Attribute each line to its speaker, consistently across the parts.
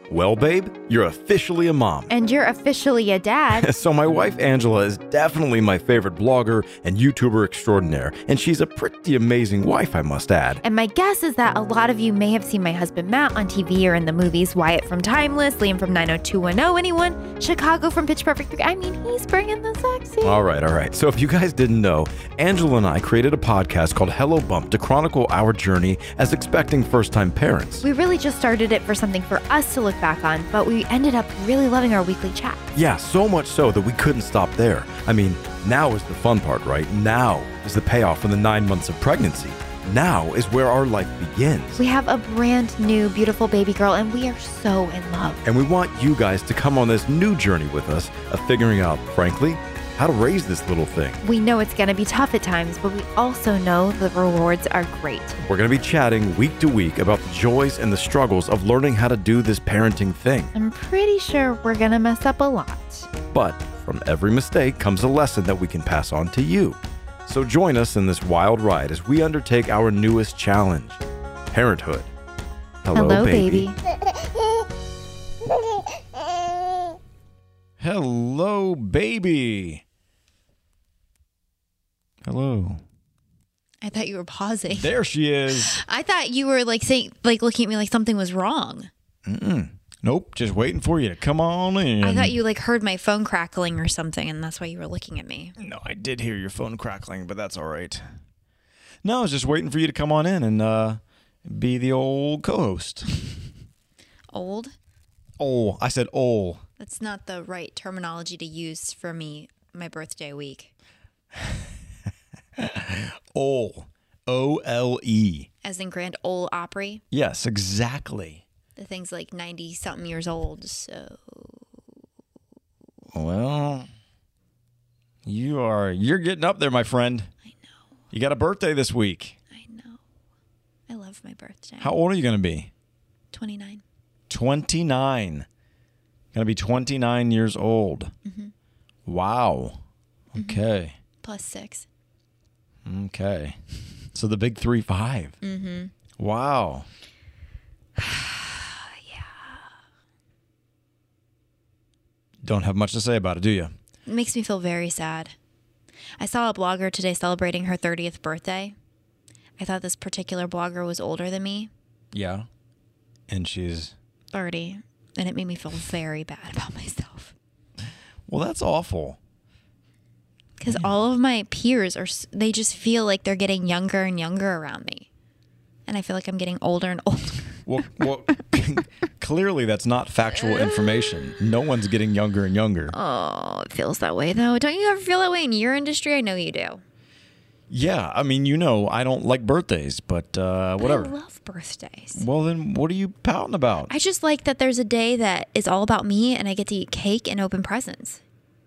Speaker 1: Well, babe, you're officially a mom.
Speaker 2: And you're officially a dad.
Speaker 1: So my wife, Angela, is definitely my favorite blogger and YouTuber extraordinaire, and she's a pretty amazing wife, I must add.
Speaker 2: And my guess is that a lot of you may have seen my husband Matt on TV or in the movies, Wyatt from Timeless, Liam from 90210, anyone? Chicago from Pitch Perfect 3. I mean, he's bringing the sexy.
Speaker 1: All right. So if you guys didn't know, Angela and I created a podcast called Hello Bump to chronicle our journey as expecting first-time parents.
Speaker 2: We really just started it for something for us to look back on, but we ended up really loving our weekly chat.
Speaker 1: Yeah, so much so that we couldn't stop there. I mean, now is the fun part, right? Now is the payoff from the 9 months of pregnancy. Now is where our life begins.
Speaker 2: We have a brand new, beautiful baby girl, and we are so in love.
Speaker 1: And we want you guys to come on this new journey with us of figuring out, frankly, how to raise this little thing.
Speaker 2: We know it's going to be tough at times, but we also know the rewards are great.
Speaker 1: We're going to be chatting week to week about the joys and the struggles of learning how to do this parenting thing.
Speaker 2: I'm pretty sure we're going to mess up a lot.
Speaker 1: But from every mistake comes a lesson that we can pass on to you. So join us in this wild ride as we undertake our newest challenge, parenthood.
Speaker 2: Hello, baby.
Speaker 1: Hello, baby. Hello.
Speaker 3: I thought you were pausing.
Speaker 1: There she is.
Speaker 3: I thought you were saying, looking at me like something was wrong.
Speaker 1: Nope, just waiting for you to come on in.
Speaker 3: I thought you heard my phone crackling or something, and that's why you were looking at me.
Speaker 1: No, I did hear your phone crackling, but that's all right. No, I was just waiting for you to come on in and be the old co-host.
Speaker 3: Old?
Speaker 1: Oh, I said old.
Speaker 3: That's not the right terminology to use for me, my birthday week.
Speaker 1: Ole. O-L-E.
Speaker 3: As in Grand Ole Opry?
Speaker 1: Yes, exactly.
Speaker 3: The thing's 90-something years old, so...
Speaker 1: Well, you're getting up there, my friend.
Speaker 3: I know.
Speaker 1: You got a birthday this week.
Speaker 3: I know. I love my birthday.
Speaker 1: How old are you going to be?
Speaker 3: 29.
Speaker 1: 29. Going to be 29 years old.
Speaker 3: Mm-hmm.
Speaker 1: Wow. Okay.
Speaker 3: Plus 6.
Speaker 1: Okay. So the big 3-5.
Speaker 3: Mm-hmm.
Speaker 1: Wow.
Speaker 3: Yeah.
Speaker 1: Don't have much to say about it, do you?
Speaker 3: It makes me feel very sad. I saw a blogger today celebrating her 30th birthday. I thought this particular blogger was older than me.
Speaker 1: Yeah. And she's...
Speaker 3: 30. And it made me feel very bad about myself.
Speaker 1: Well, that's awful.
Speaker 3: Because all of my peers they just feel like they're getting younger and younger around me. And I feel like I'm getting older and older.
Speaker 1: Well, clearly that's not factual information. No one's getting younger and younger.
Speaker 3: Oh, it feels that way, though. Don't you ever feel that way in your industry? I know you do.
Speaker 1: Yeah, I mean, I don't like birthdays, but whatever.
Speaker 3: I love birthdays.
Speaker 1: Well, then what are you pouting about?
Speaker 3: I just like that there's a day that is all about me and I get to eat cake and open presents.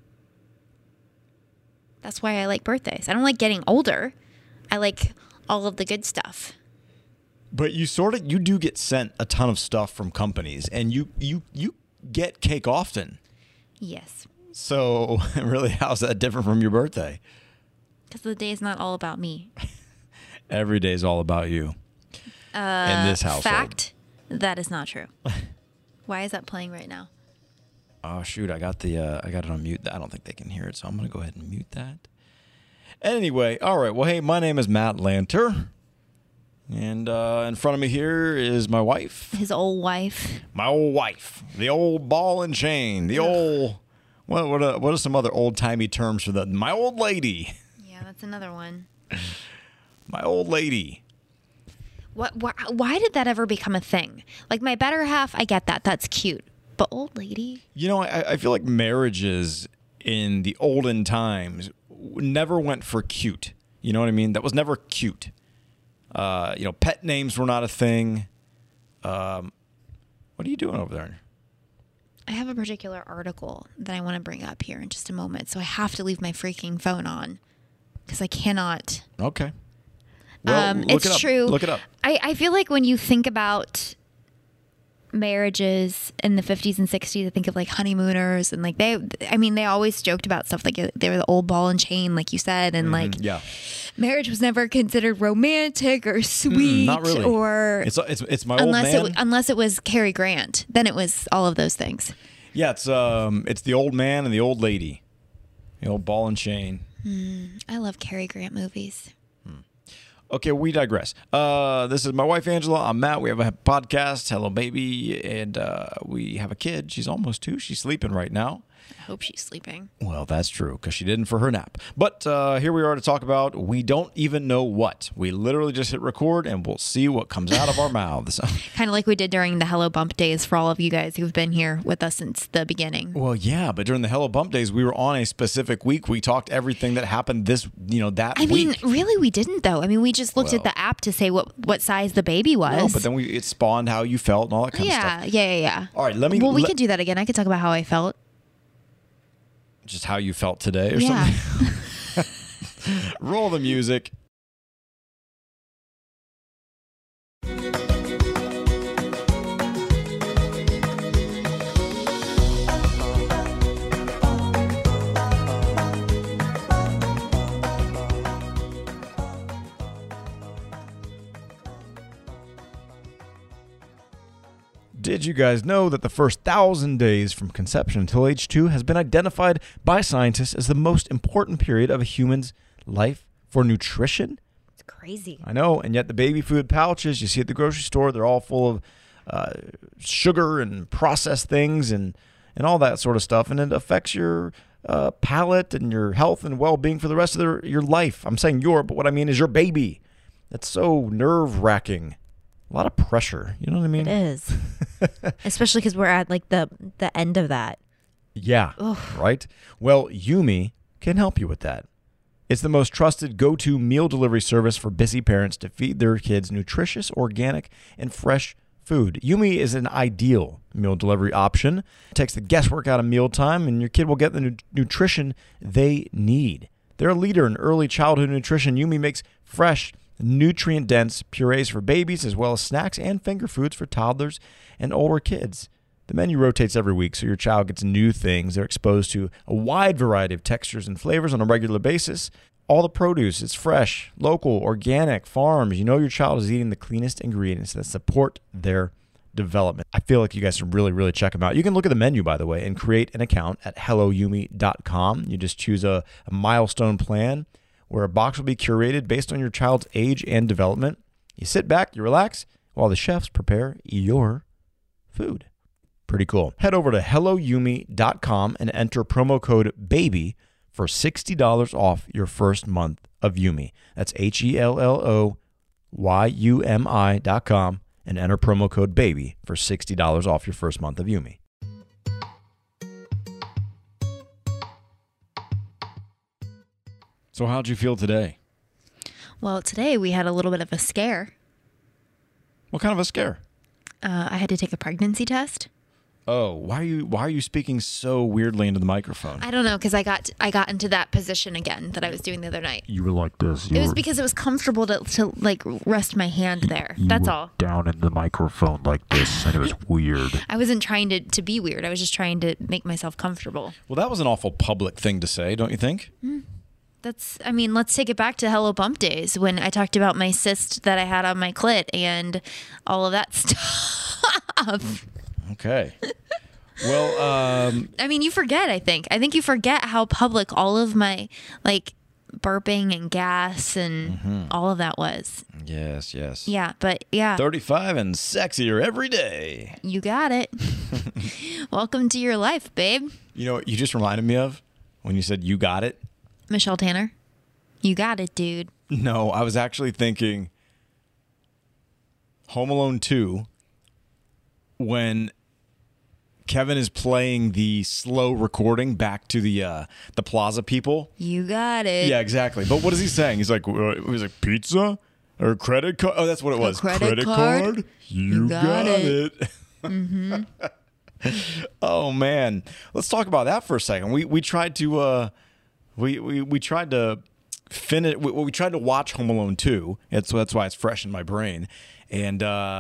Speaker 3: That's why I like birthdays. I don't like getting older. I like all of the good stuff.
Speaker 1: But you do get sent a ton of stuff from companies, and you get cake often.
Speaker 3: Yes.
Speaker 1: So really, how's that different from your birthday?
Speaker 3: Because the day is not all about me.
Speaker 1: Every day is all about you. In this household.
Speaker 3: Fact, that is not true. Why is that playing right now?
Speaker 1: Oh shoot! I got it on mute. I don't think they can hear it, so I'm gonna go ahead and mute that. Anyway, all right. Well, hey, my name is Matt Lanter, and in front of me here is my wife.
Speaker 3: His old wife.
Speaker 1: My old wife, the old ball and chain, the old. What are some other old timey terms for that? My old lady.
Speaker 3: Yeah, that's another one.
Speaker 1: My old lady.
Speaker 3: Why did that ever become a thing? Like my better half, I get that. That's cute. But old lady?
Speaker 1: I feel like marriages in the olden times never went for cute. You know what I mean? That was never cute. Pet names were not a thing. What are you doing over there?
Speaker 3: I have a particular article that I want to bring up here in just a moment. So I have to leave my freaking phone on because I cannot.
Speaker 1: Okay. Well,
Speaker 3: it's true.
Speaker 1: Look it up.
Speaker 3: I feel like when you think about marriages in the 50s and 60s, I think of honeymooners and they always joked about stuff like they were the old ball and chain, like you said, and Marriage was never considered romantic or sweet,
Speaker 1: not really.
Speaker 3: or
Speaker 1: It's my old man.
Speaker 3: Unless it was Cary Grant, then it was all of those things.
Speaker 1: Yeah, it's the old man and the old lady, the old ball and chain.
Speaker 3: I love Cary Grant movies.
Speaker 1: Okay, we digress. This is my wife, Angela. I'm Matt. We have a podcast, Hello Baby, and we have a kid. She's almost 2. She's sleeping right now.
Speaker 3: I hope she's sleeping.
Speaker 1: Well, that's true, because she didn't for her nap. But here we are to talk about we don't even know what. We literally just hit record, and we'll see what comes out of our mouths.
Speaker 3: Kind of like we did during the Hello Bump days for all of you guys who've been here with us since the beginning.
Speaker 1: Well, yeah, but during the Hello Bump days, we were on a specific week. We talked everything that happened that week.
Speaker 3: I mean, really, we didn't, though. I mean, we just looked at the app to say what size the baby was.
Speaker 1: No, but then it spawned how you felt and all that kind of stuff.
Speaker 3: Yeah.
Speaker 1: All right,
Speaker 3: we could do that again. I could talk about how I felt.
Speaker 1: Just how you felt today or something? Roll the music. Did you guys know that the first 1,000 days from conception until age 2 has been identified by scientists as the most important period of a human's life for nutrition?
Speaker 2: It's crazy.
Speaker 1: I know, and yet the baby food pouches you see at the grocery store, they're all full of sugar and processed things and all that sort of stuff, and it affects your palate and your health and well-being for the rest of your life. I'm saying but what I mean is your baby. That's so nerve-wracking. A lot of pressure. You know what I mean?
Speaker 2: It is. Especially because we're at like the end of that.
Speaker 1: Yeah. Ugh. Right? Well, Yumi can help you with that. It's the most trusted go-to meal delivery service for busy parents to feed their kids nutritious, organic, and fresh food. Yumi is an ideal meal delivery option. It takes the guesswork out of mealtime, and your kid will get the nutrition they need. They're a leader in early childhood nutrition. Yumi makes fresh, nutrient-dense purees for babies, as well as snacks and finger foods for toddlers and older kids. The menu rotates every week, so your child gets new things. They're exposed to a wide variety of textures and flavors on a regular basis. All the produce is fresh, local, organic, farms. You know your child is eating the cleanest ingredients that support their development. I feel like you guys should really, really check them out. You can look at the menu, by the way, and create an account at helloyumi.com. You just choose a milestone plan where a box will be curated based on your child's age and development. You sit back, you relax, while the chefs prepare your food. Pretty cool. Head over to helloyumi.com and enter promo code BABY for $60 off your first month of Yumi. That's HELLOYUMI.com and enter promo code BABY for $60 off your first month of Yumi. So how'd you feel today?
Speaker 3: Well, today we had a little bit of a scare.
Speaker 1: What kind of a scare?
Speaker 3: I had to take a pregnancy test.
Speaker 1: Oh, why are you speaking so weirdly into the microphone?
Speaker 3: I don't know, because I got into that position again that I was doing the other night.
Speaker 4: You were like this.
Speaker 3: It was because it was comfortable to like rest my hand there. That's all.
Speaker 4: Down in the microphone like this, and it was weird.
Speaker 3: I wasn't trying to be weird. I was just trying to make myself comfortable.
Speaker 1: Well, that was an awful public thing to say, don't you think?
Speaker 3: Let's take it back to Hello Bump days when I talked about my cyst that I had on my clit and all of that stuff.
Speaker 1: Okay. Well,
Speaker 3: I mean, you forget, I think you forget how public all of my like burping and gas and all of that was.
Speaker 1: Yes.
Speaker 3: Yeah, but yeah.
Speaker 1: 35 and sexier every day.
Speaker 3: You got it. Welcome to your life, babe.
Speaker 1: You know what you just reminded me of when you said you got it?
Speaker 3: Michelle Tanner. You got it, dude.
Speaker 1: No, I was actually thinking Home Alone 2 when Kevin is playing the slow recording back to the Plaza people.
Speaker 3: You got it.
Speaker 1: Yeah, exactly. But what is he saying? He's like pizza or credit card? Oh, that's what it was.
Speaker 3: Credit card?
Speaker 1: You got it.
Speaker 3: Mm-hmm.
Speaker 1: Oh man, let's talk about that for a second. We tried to we tried to finish. We tried to watch Home Alone 2. That's why it's fresh in my brain. And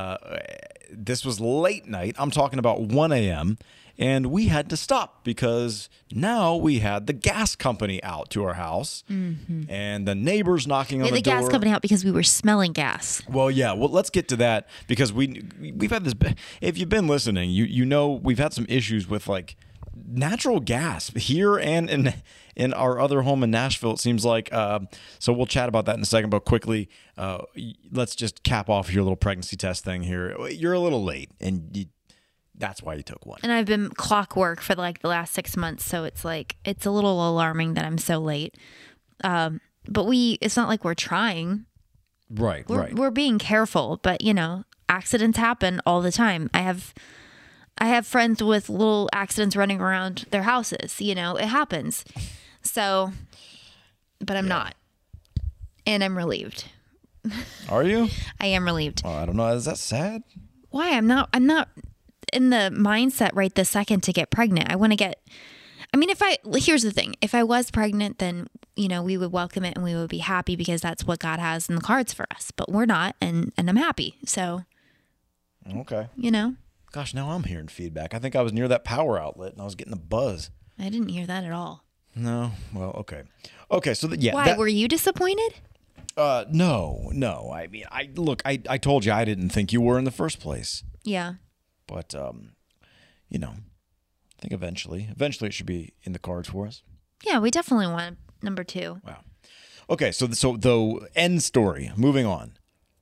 Speaker 1: this was late night. I'm talking about 1 a.m. And we had to stop because now we had the gas company out to our house and the neighbors knocking on the door.
Speaker 3: The gas company out because we were smelling gas.
Speaker 1: Well, yeah. Well, let's get to that because we've had this. If you've been listening, you know we've had some issues with like natural gas here and in our other home in Nashville. It seems like. So we'll chat about that in a second. But quickly, let's just cap off your little pregnancy test thing here. You're a little late, and that's why you took one.
Speaker 3: And I've been clockwork for like the last 6 months, so it's like it's a little alarming that I'm so late. But it's not like we're trying.
Speaker 1: Right.
Speaker 3: We're being careful, but you know, accidents happen all the time. I have friends with little accidents running around their houses. You know, it happens. So, but I'm not, and I'm relieved.
Speaker 1: Are you?
Speaker 3: I am relieved.
Speaker 1: Oh, I don't know. Is that sad?
Speaker 3: Why? I'm not in the mindset right this second to get pregnant. I want to get. I mean, here's the thing. If I was pregnant, then, you know, we would welcome it and we would be happy because that's what God has in the cards for us. But we're not, and I'm happy. So,
Speaker 1: okay.
Speaker 3: You know.
Speaker 1: Gosh, now I'm hearing feedback. I think I was near that power outlet and I was getting a buzz.
Speaker 3: I didn't hear that at all.
Speaker 1: No. Well, okay. Okay, so yeah.
Speaker 3: Why? Were you disappointed?
Speaker 1: No. I mean, I told you I didn't think you were in the first place.
Speaker 3: Yeah.
Speaker 1: But, you know, I think eventually it should be in the cards for us.
Speaker 3: Yeah, we definitely want number 2.
Speaker 1: Wow. Okay, so the end story. Moving on.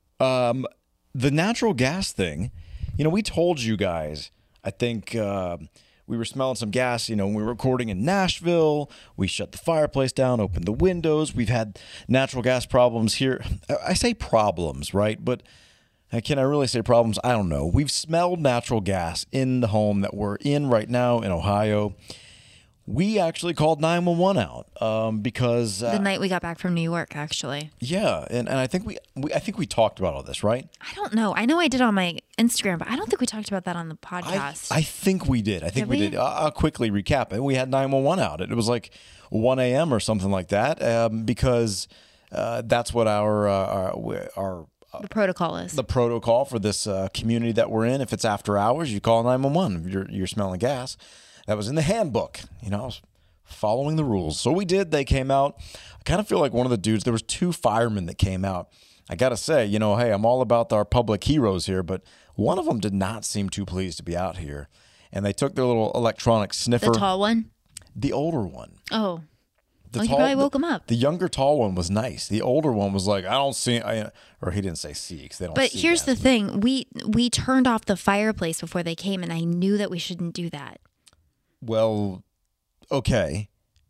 Speaker 1: The natural gas thing, you know, we told you guys, I think we were smelling some gas, you know, when we were recording in Nashville. We shut the fireplace down, opened the windows. We've had natural gas problems here. I say problems, right? But can I really say problems? I don't know. We've smelled natural gas in the home that we're in right now in Ohio. We actually called 911 out because
Speaker 3: the night we got back from New York, actually.
Speaker 1: Yeah, and I think we talked about all this, right?
Speaker 3: I don't know. I know I did on my Instagram, but I don't think we talked about that on the podcast.
Speaker 1: I think we did. I think we did. I'll quickly recap it. We had 911 out. It was like 1 a.m. or something like that because that's what our
Speaker 3: the protocol is.
Speaker 1: The protocol for this community that we're in. If it's after hours, you call 911. You're smelling gas. That was in the handbook. You know, I was following the rules. So we did. They came out. I kind of feel like one of the dudes, there was 2 firemen that came out. I got to say, you know, hey, I'm all about our public heroes here, but one of them did not seem too pleased to be out here. And they took their little electronic sniffer.
Speaker 3: The tall one?
Speaker 1: The older one.
Speaker 3: Oh. You probably woke him up.
Speaker 1: The younger tall one was nice. The older one was like, I don't see, or he didn't say see because they don't.
Speaker 3: But
Speaker 1: see
Speaker 3: here's
Speaker 1: gas.
Speaker 3: the thing: we turned off the fireplace before they came, and I knew that we shouldn't do that.
Speaker 1: Well, okay.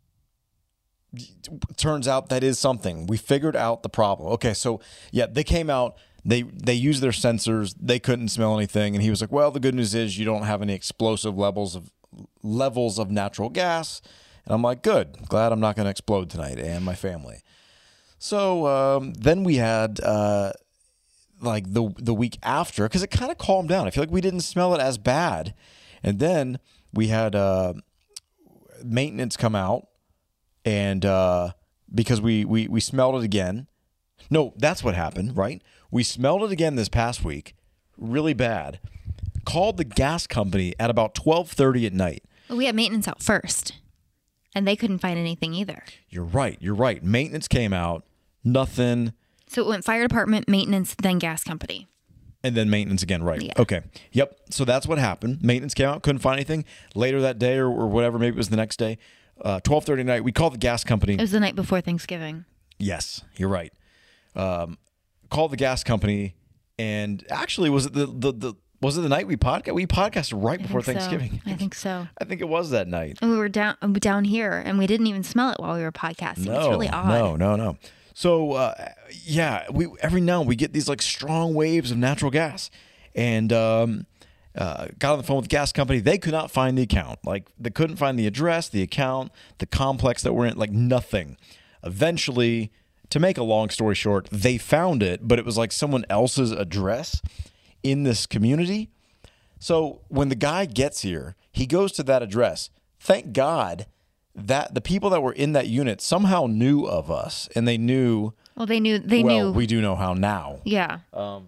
Speaker 1: Turns out that is something. We figured out the problem. Okay, so yeah, they came out. They used their sensors. They couldn't smell anything, and he was like, "Well, the good news is you don't have any explosive levels of natural gas." And I'm like, good. Glad I'm not going to explode tonight and my family. So then we had like the week after, because it kind of calmed down. I feel like we didn't smell it as bad. And then we had maintenance come out, and because we smelled it again. No, that's what happened, right? We smelled it again this past week, really bad. Called the gas company at about 12:30 at night.
Speaker 3: Well, we had maintenance out first. And they couldn't find anything either.
Speaker 1: You're right. Maintenance came out, nothing.
Speaker 3: So it went fire department, maintenance, then gas company.
Speaker 1: And then maintenance again, right.
Speaker 3: Yeah.
Speaker 1: Okay. Yep. So that's what happened. Maintenance came out, couldn't find anything. Later that day or whatever, maybe it was the next day, 12:30 at night, we called the gas company.
Speaker 3: It was the night before Thanksgiving.
Speaker 1: Yes, you're right. Called the gas company, and actually, was it was it the night we podcast? We podcasted right before Thanksgiving.
Speaker 3: I think so.
Speaker 1: I think it was that night.
Speaker 3: And we were down here, and we didn't even smell it while we were podcasting. It's really odd.
Speaker 1: No. So, yeah, every now and we get these like strong waves of natural gas, and got on the phone with the gas company. They could not find the account. Like, they couldn't find the address, the account, the complex that we're in, like nothing. Eventually, to make a long story short, they found it, but it was like someone else's address in this community. So when the guy gets here, he goes to that address. Thank God that the people that were in that unit somehow knew of us, and they knew.
Speaker 3: Well, they knew.
Speaker 1: We do know how now.
Speaker 3: Yeah.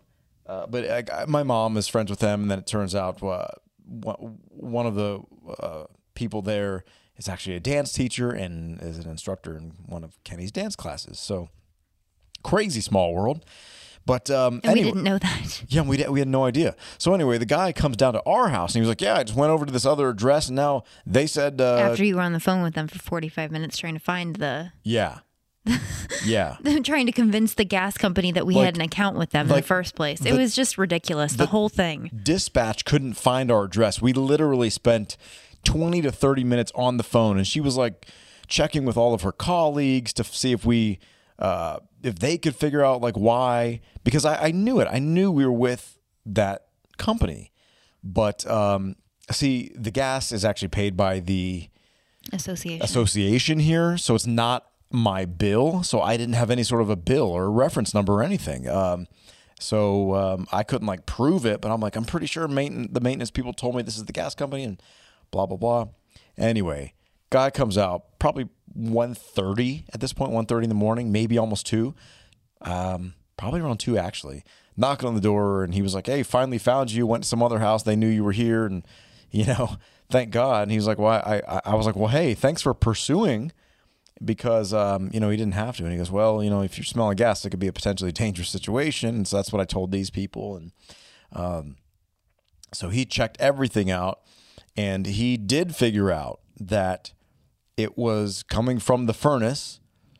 Speaker 1: But my mom is friends with them, and then it turns out one of the people there is actually a dance teacher and is an instructor in one of Kenny's dance classes. So crazy small world. But
Speaker 3: And
Speaker 1: anyway,
Speaker 3: we didn't know that.
Speaker 1: yeah, we had no idea. So anyway, the guy comes down to our house and he was like, "Yeah, I just went over to this other address and now they said
Speaker 3: After you were on the phone with them for 45 minutes trying to find
Speaker 1: yeah, yeah."
Speaker 3: trying to convince the gas company that we had an account with them in the first place. It was just ridiculous, the whole thing.
Speaker 1: Dispatch couldn't find our address. We literally spent 20 to 30 minutes on the phone, and she was like checking with all of her colleagues to see if they could figure out like why, because I knew it. I knew we were with that company. But see, the gas is actually paid by the association here, so it's not my bill. So I didn't have any sort of a bill or a reference number or anything. So I couldn't like prove it, but I'm like, I'm pretty sure the maintenance people told me this is the gas company and blah, blah, blah. Anyway, guy comes out probably 1:30 at this point, 1:30 in the morning, maybe almost 2. Probably around 2 actually. Knocking on the door, and he was like, "Hey, finally found you. Went to some other house. They knew you were here, and thank God." And he was like, "Well, I was like, well, hey, thanks for pursuing." Because, he didn't have to. And he goes, "Well, if you're smelling gas, it could be a potentially dangerous situation." And so that's what I told these people. And so he checked everything out, and he did figure out that it was coming from the furnace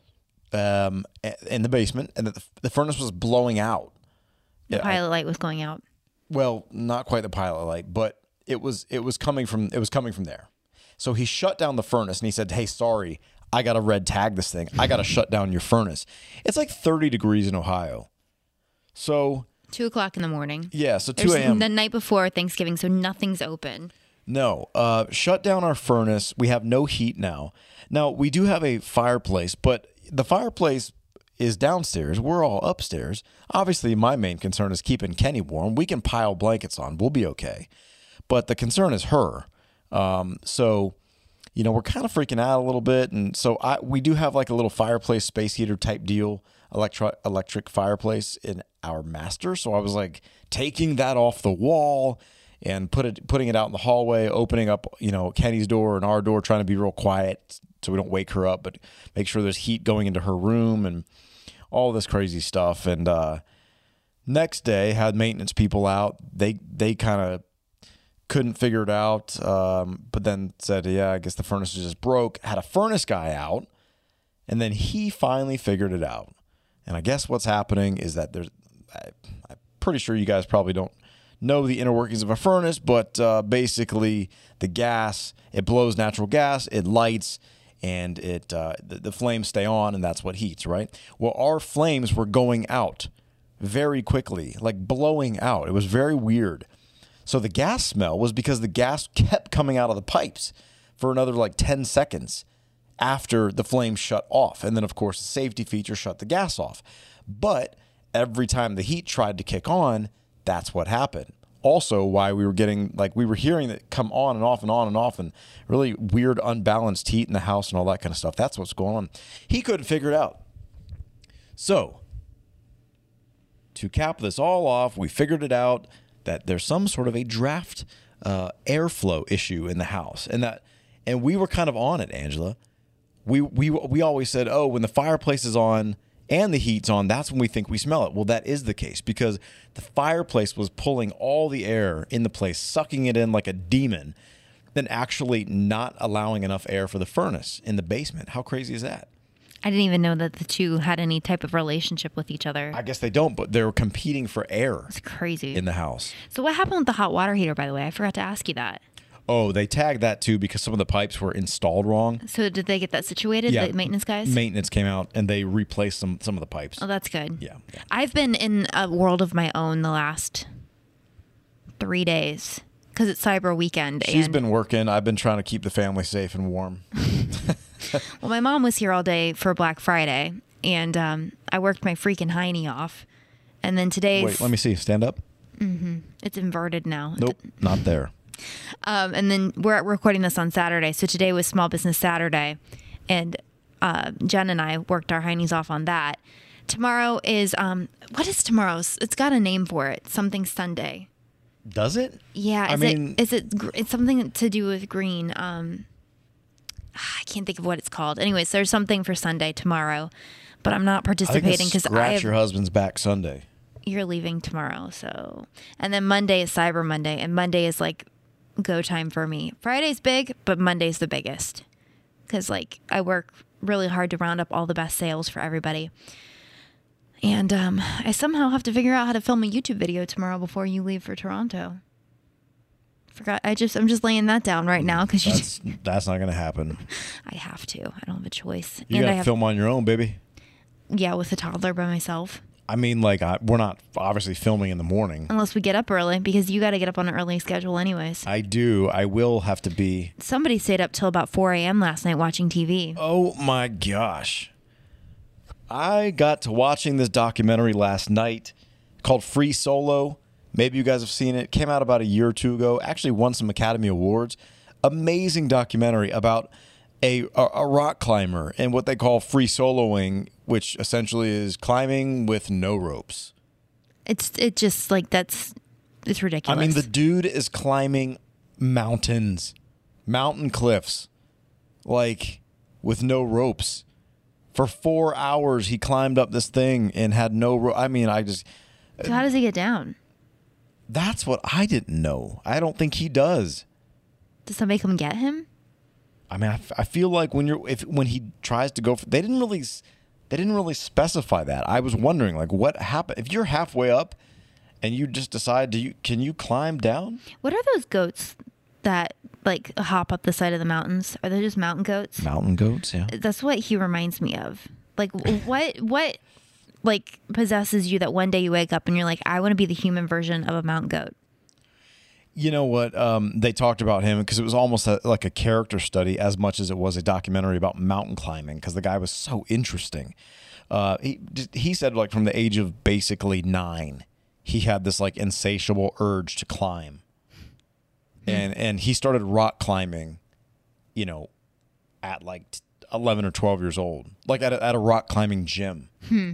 Speaker 1: in the basement, and that the furnace was blowing out.
Speaker 3: The pilot light was going out.
Speaker 1: Well, not quite the pilot light, but it was coming from there. So he shut down the furnace, and he said, "Hey, sorry, I got to red tag this thing. I got to shut down your furnace." It's like 30 degrees in Ohio. So
Speaker 3: 2:00 in the morning.
Speaker 1: Yeah, so 2 a.m.
Speaker 3: The night before Thanksgiving, so nothing's open.
Speaker 1: No, shut down our furnace. We have no heat now. Now, we do have a fireplace, but the fireplace is downstairs. We're all upstairs. Obviously, my main concern is keeping Kenny warm. We can pile blankets on. We'll be okay. But the concern is her. So, we're kind of freaking out a little bit. And so we do have like a little fireplace space heater type deal, electric fireplace in our master. So I was like taking that off the wall and putting it out in the hallway, opening up, Kenny's door and our door, trying to be real quiet so we don't wake her up, but make sure there's heat going into her room and all this crazy stuff. And next day, had maintenance people out. They kind of couldn't figure it out, but then said, "Yeah, I guess the furnace just broke." Had a furnace guy out, and then he finally figured it out. And I guess what's happening is that I'm pretty sure you guys probably don't know the inner workings of a furnace, but basically the gas, it blows natural gas, it lights, and the flames stay on, and that's what heats, right? Well, our flames were going out very quickly, like blowing out. It was very weird. So the gas smell was because the gas kept coming out of the pipes for another like 10 seconds after the flames shut off. And then, of course, the safety feature shut the gas off. But every time the heat tried to kick on, that's what happened. Also, why we were hearing that come on and off and on and off, and really weird unbalanced heat in the house and all that kind of stuff. That's what's going on. He couldn't figure it out. So, to cap this all off, we figured it out that there's some sort of a draft airflow issue in the house, and we were kind of on it, Angela. We always said, "Oh, when the fireplace is on and the heat's on, that's when we think we smell it." Well, that is the case because the fireplace was pulling all the air in the place, sucking it in like a demon, then actually not allowing enough air for the furnace in the basement. How crazy is that?
Speaker 3: I didn't even know that the two had any type of relationship with each other.
Speaker 1: I guess they don't, but they were competing for air.
Speaker 3: It's crazy.
Speaker 1: In the house.
Speaker 3: So what happened with the hot water heater, by the way? I forgot to ask you that.
Speaker 1: Oh, they tagged that too because some of the pipes were installed wrong.
Speaker 3: So did they get that situated,
Speaker 1: Yeah.
Speaker 3: the maintenance guys?
Speaker 1: Maintenance came out and they replaced some of the pipes.
Speaker 3: Oh, that's good.
Speaker 1: Yeah.
Speaker 3: I've been in a world of my own the last 3 days because it's Cyber Weekend.
Speaker 1: She's been working. I've been trying to keep the family safe and warm.
Speaker 3: Well, my mom was here all day for Black Friday, and I worked my freaking hiney off. And then today's...
Speaker 1: Wait, let me see. Stand up.
Speaker 3: Mm-hmm. It's inverted now.
Speaker 1: Nope, not there.
Speaker 3: And then we're recording this on Saturday. So today was Small Business Saturday. And Jen and I worked our heinies off on that. Tomorrow is what is tomorrow's? It's got a name for it. Something Sunday.
Speaker 1: Does it?
Speaker 3: Yeah. It's something to do with green. I can't think of what it's called. Anyways, there's something for Sunday tomorrow, but I'm not participating because
Speaker 1: Scratch your husband's back Sunday.
Speaker 3: You're leaving tomorrow, so. And then Monday is Cyber Monday, and Monday is like go time for me. Friday's big, but Monday's the biggest because like I work really hard to round up all the best sales for everybody. And I somehow have to figure out how to film a YouTube video tomorrow before you leave for Toronto. I'm just laying that down right now because
Speaker 1: that's not gonna happen.
Speaker 3: I have to. I don't have a choice.
Speaker 1: You gotta film on your own, baby.
Speaker 3: Yeah, with a toddler by myself.
Speaker 1: I mean, like we're not obviously filming in the morning
Speaker 3: unless we get up early because you got to get up on an early schedule anyways.
Speaker 1: I do. I will have to be.
Speaker 3: Somebody stayed up till about 4 a.m. last night watching TV.
Speaker 1: Oh my gosh. I got to watching this documentary last night called Free Solo. Maybe you guys have seen it. It came out about a year or two ago. Actually won some Academy Awards. Amazing documentary about a rock climber and what they call free soloing, which essentially is climbing with no ropes.
Speaker 3: It's ridiculous.
Speaker 1: I mean, the dude is climbing mountains, mountain cliffs, like with no ropes. For 4 hours, he climbed up this thing and had no rope. I mean,
Speaker 3: So how does he get down?
Speaker 1: That's what I didn't know. I don't think he does.
Speaker 3: Does somebody come get him?
Speaker 1: I mean, I feel like when he tries to go, they didn't really specify that. I was wondering, like, what happened if you're halfway up and you just decide can you climb down?
Speaker 3: What are those goats that like hop up the side of the mountains? Are they just mountain goats?
Speaker 1: Mountain goats, yeah.
Speaker 3: That's what he reminds me of. Like what like possesses you that one day you wake up and you're like, I want to be the human version of a mountain goat?
Speaker 1: You know what? They talked about him because it was almost like a character study as much as it was a documentary about mountain climbing because the guy was so interesting. He said like from the age of basically 9, he had this like insatiable urge to climb. And he started rock climbing, you know, at like 11 or 12 years old, like at a rock climbing gym.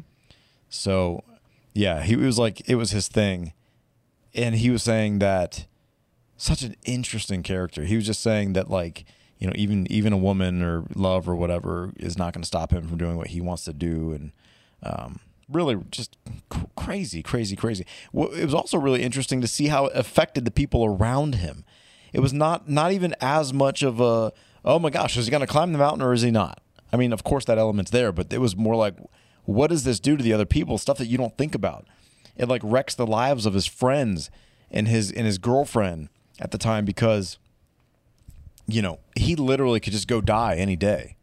Speaker 1: So, yeah, it was his thing. And he was saying that such an interesting character. He was just saying that like, you know, even a woman or love or whatever is not going to stop him from doing what he wants to do. And really just crazy. It was also really interesting to see how it affected the people around him. It was not even as much of a, oh my gosh, is he going to climb the mountain or is he not? I mean, of course that element's there, but it was more like, what does this do to the other people? Stuff that you don't think about. It like wrecks the lives of his friends and his girlfriend at the time because, you know, he literally could just go die any day.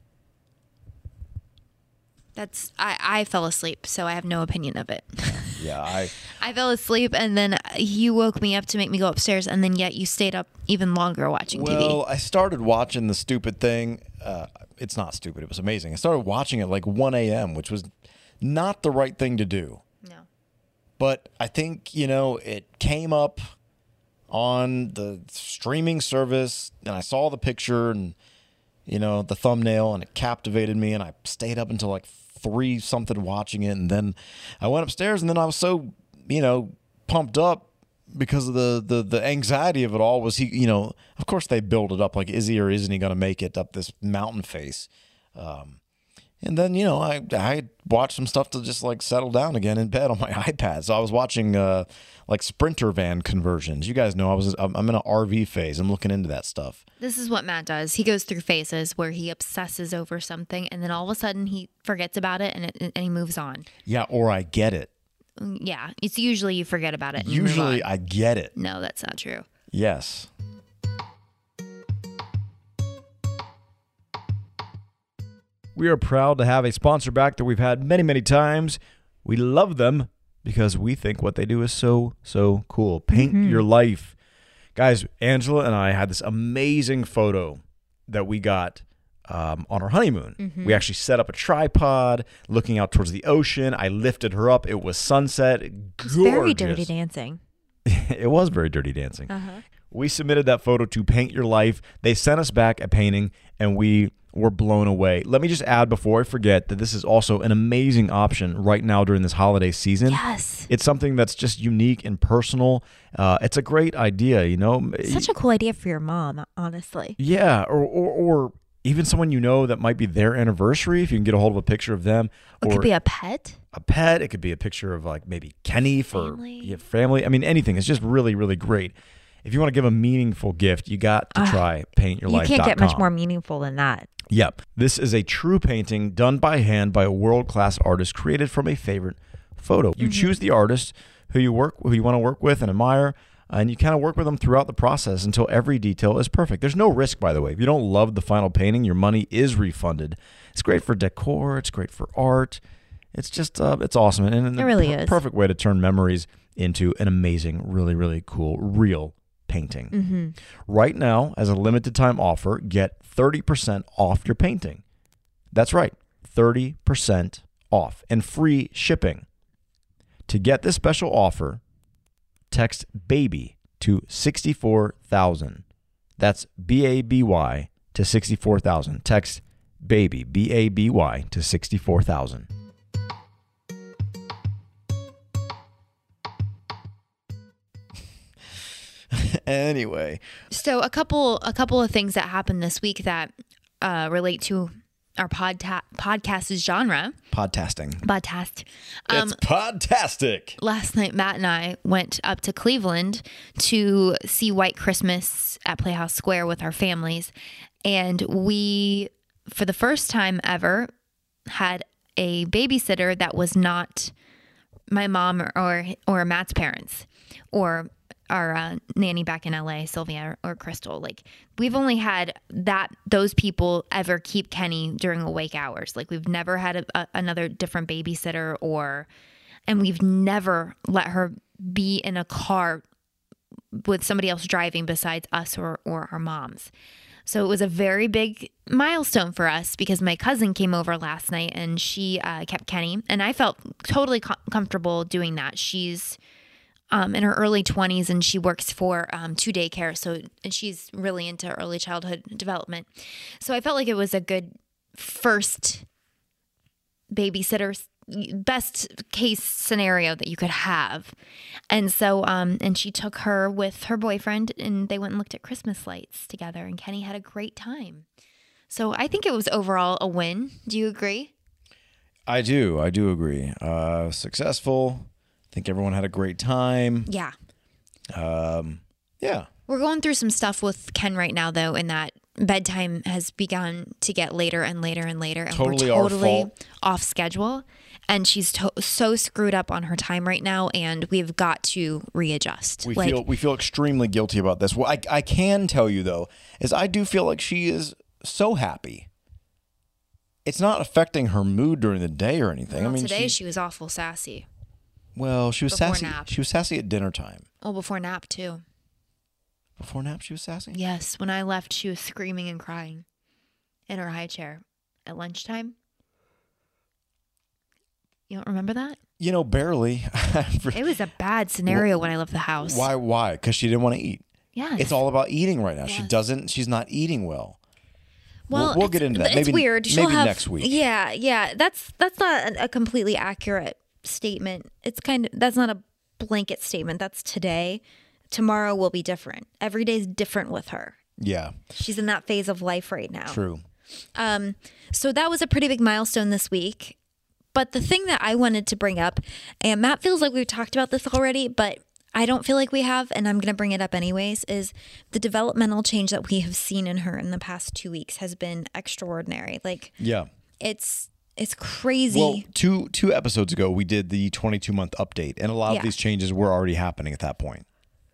Speaker 3: I fell asleep, so I have no opinion of it.
Speaker 1: Yeah,
Speaker 3: I fell asleep, and then you woke me up to make me go upstairs, and then yet you stayed up even longer watching TV.
Speaker 1: Well, I started watching the stupid thing. It's not stupid. It was amazing. I started watching it like 1 a.m., which was not the right thing to do.
Speaker 3: No.
Speaker 1: But I think, you know, it came up on the streaming service, and I saw the picture and, you know, the thumbnail, and it captivated me, and I stayed up until like 3 something watching it, and then I went upstairs, and then I was so, you know, pumped up because of the anxiety of it all. Was he, you know, of course they build it up like, is he or isn't he going to make it up this mountain face? And then, you know, I watched some stuff to just like settle down again in bed on my iPad. So I was watching like Sprinter van conversions. You guys know I'm in an RV phase. I'm looking into that stuff.
Speaker 3: This is what Matt does. He goes through phases where he obsesses over something, and then all of a sudden he forgets about it and he moves on.
Speaker 1: Yeah, or I get it.
Speaker 3: Yeah, it's usually you forget about it. And
Speaker 1: usually
Speaker 3: you move on.
Speaker 1: I get it.
Speaker 3: No, that's not true.
Speaker 1: Yes. We are proud to have a sponsor back that we've had many, many times. We love them because we think what they do is so, so cool. Paint your life. Guys, Angela and I had this amazing photo that we got on our honeymoon. We actually set up a tripod looking out towards the ocean. I lifted her up. It was sunset. Gorgeous.
Speaker 2: Very dirty dancing.
Speaker 1: It was very dirty dancing. We submitted that photo to Paint Your Life. They sent us back a painting, and we were blown away. Let me just add before I forget that this is also an amazing option right now during this holiday season.
Speaker 2: Yes.
Speaker 1: It's something that's just unique and personal. It's a great idea, you know.
Speaker 2: Such a cool idea for your mom, honestly.
Speaker 1: Yeah, or even someone you know that might be their anniversary, if you can get a hold of a picture of them.
Speaker 2: It could be a pet.
Speaker 1: A pet. It could be a picture of like maybe Kenny for
Speaker 2: Family.
Speaker 1: family. I mean, anything. It's just really, really great. If you want to give a meaningful gift, you got to try paintyourlife.com.
Speaker 2: You can't get much more meaningful than that.
Speaker 1: Yep. This is a true painting done by hand by a world-class artist created from a favorite photo. You choose the artist who you want to work with and admire, and you kind of work with them throughout the process until every detail is perfect. There's no risk, by the way. If you don't love the final painting, your money is refunded. It's great for decor. It's great for art. It's just, it's awesome. And
Speaker 2: It really is.
Speaker 1: Perfect way to turn memories into an amazing, really, really cool, real painting. Right now, as a limited time offer, get 30% off your painting. That's right, 30% off and free shipping. To get this special offer, text BABY to 64,000. That's BABY to 64,000. Text BABY, BABY to 64,000. Anyway,
Speaker 3: So a couple of things that happened this week that relate to our podcast's genre.
Speaker 1: podcasting.
Speaker 3: Podcast.
Speaker 1: It's podtastic.
Speaker 3: Last night, Matt and I went up to Cleveland to see White Christmas at Playhouse Square with our families. And we, for the first time ever, had a babysitter that was not my mom or Matt's parents or our nanny back in LA, Sylvia or Crystal. Like, we've only had those people ever keep Kenny during awake hours. Like, we've never had another different babysitter and we've never let her be in a car with somebody else driving besides us or our moms. So it was a very big milestone for us because my cousin came over last night and she kept Kenny, and I felt totally comfortable doing that. She's in her early 20s and she works for 2 daycare, and she's really into early childhood development. So I felt like it was a good first babysitter, best case scenario that you could have. And so and she took her with her boyfriend and they went and looked at Christmas lights together, and Kenny had a great time. So I think it was overall a win. Do you agree?
Speaker 1: I do agree. Successful. I think everyone had a great time.
Speaker 3: Yeah.
Speaker 1: Yeah.
Speaker 3: We're going through some stuff with Ken right now, though, in that bedtime has begun to get later and later and later. And
Speaker 1: Totally
Speaker 3: we're
Speaker 1: our
Speaker 3: totally
Speaker 1: fault.
Speaker 3: off schedule. And she's so screwed up on her time right now, and we've got to readjust.
Speaker 1: We feel extremely guilty about this. What I can tell you, though, is I do feel like she is so happy. It's not affecting her mood during the day or anything.
Speaker 3: Well,
Speaker 1: I mean,
Speaker 3: today she was awful sassy.
Speaker 1: Well, she was
Speaker 3: Before
Speaker 1: sassy.
Speaker 3: nap.
Speaker 1: She was sassy at dinner time.
Speaker 3: Oh, before nap, too.
Speaker 1: Before nap, she was sassy?
Speaker 3: Yes, when I left, she was screaming and crying in her high chair at lunchtime. You don't remember that?
Speaker 1: You know, barely.
Speaker 3: It was a bad scenario when I left the house.
Speaker 1: Why? Because she didn't want to eat.
Speaker 3: Yeah.
Speaker 1: It's all about eating right now.
Speaker 3: Yes.
Speaker 1: She's not eating well.
Speaker 3: Well,
Speaker 1: we'll get into that.
Speaker 3: It's
Speaker 1: Maybe,
Speaker 3: weird.
Speaker 1: Maybe next week.
Speaker 2: Yeah. That's not a completely accurate statement. That's not a blanket statement. That's today. Tomorrow will be different. Every day's different with her.
Speaker 1: Yeah.
Speaker 2: She's in that phase of life right now.
Speaker 1: True.
Speaker 2: So that was a pretty big milestone this week. But the thing that I wanted to bring up, and Matt feels like we've talked about this already, but I don't feel like we have, and I'm going to bring it up anyways, is the developmental change that we have seen in her in the past 2 weeks has been extraordinary. Like,
Speaker 1: Yeah.
Speaker 2: it's crazy.
Speaker 1: Well, two episodes ago, we did the 22-month update, and a lot of these changes were already happening at that point.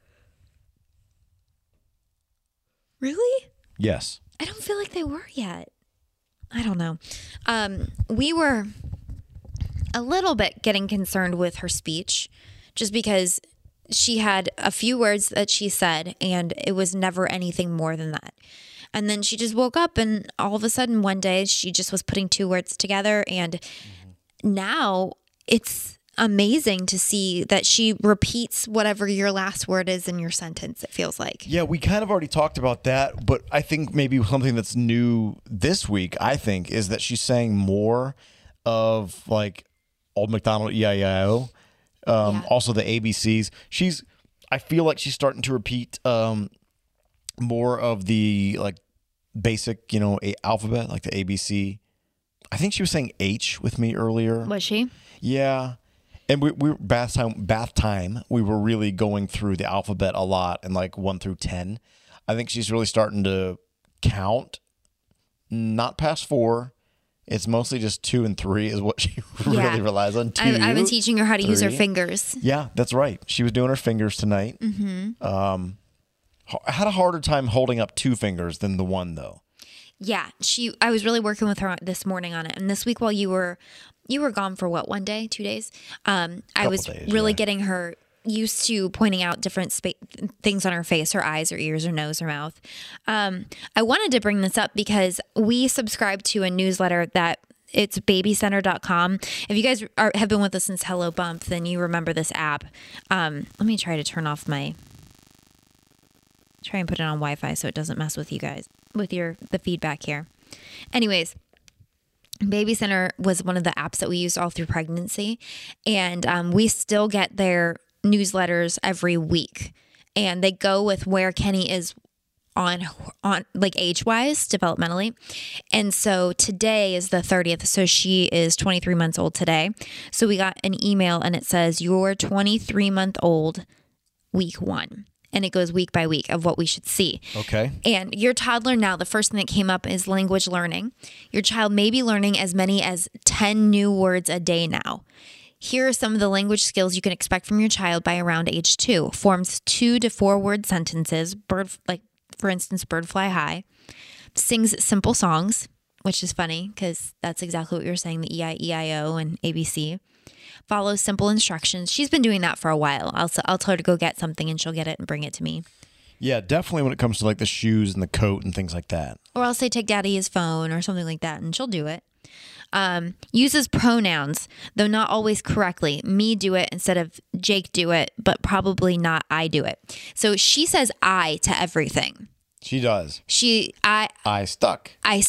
Speaker 2: Really?
Speaker 1: Yes.
Speaker 2: I don't feel like they were yet. I don't know. We were a little bit getting concerned with her speech just because she had a few words that she said and it was never anything more than that. And then she just woke up and all of a sudden one day she just was putting 2 words together, and now it's amazing to see that she repeats whatever your last word is in your sentence, it feels like.
Speaker 1: Yeah, we kind of already talked about that, but I think maybe something that's new this week, I think, is that she's saying more of like Old MacDonald E-I-E-I-O, also the ABCs. I feel like she's starting to repeat more of the like basic, alphabet, like the ABC. I think she was saying H with me earlier.
Speaker 2: Was she?
Speaker 1: Yeah. And we were bath time. We were really going through the alphabet a lot and like 1 through 10. I think she's really starting to count, not past 4. It's mostly just 2 and 3 is what she really relies on. 2,
Speaker 2: I've been teaching her how to use her
Speaker 1: 3.
Speaker 2: fingers.
Speaker 1: Yeah, that's right. She was doing her fingers tonight. Mm-hmm. I had a harder time holding up 2 fingers than the 1 though.
Speaker 2: Yeah, I was really working with her this morning on it, and this week while you were gone for what, 1 day, 2 days? I was really getting her used to pointing out different things on her face, her eyes, her ears, her nose, her mouth. I wanted to bring this up because we subscribe to a newsletter that it's babycenter.com. If you guys have been with us since Hello Bump, then you remember this app. Let me try to try and put it on Wi-Fi so it doesn't mess with you guys, with the feedback here. Anyways, Baby Center was one of the apps that we used all through pregnancy, and we still get their newsletters every week, and they go with where Kenny is on like age-wise, developmentally. And so today is the 30th, so she is 23 months old today. So we got an email and it says you're 23-month-old week 1. And it goes week by week of what we should see.
Speaker 1: Okay.
Speaker 2: And your toddler now, the first thing that came up is language learning. Your child may be learning as many as 10 new words a day now. Here are some of the language skills you can expect from your child by around age 2. Forms 2 to 4 word sentences, for instance, bird fly high. Sings simple songs, which is funny because that's exactly what you were saying, the E-I-E-I-O and ABC. Follows simple instructions. She's been doing that for a while. I'll tell her to go get something and she'll get it and bring it to me.
Speaker 1: Yeah, definitely when it comes to like the shoes and the coat and things like that.
Speaker 2: Or I'll say, take daddy his phone or something like that, and she'll do it. Uses pronouns, though not always correctly. Me do it instead of Jake do it, but probably not I do it. So she says I to everything.
Speaker 1: She does.
Speaker 2: I
Speaker 1: stuck.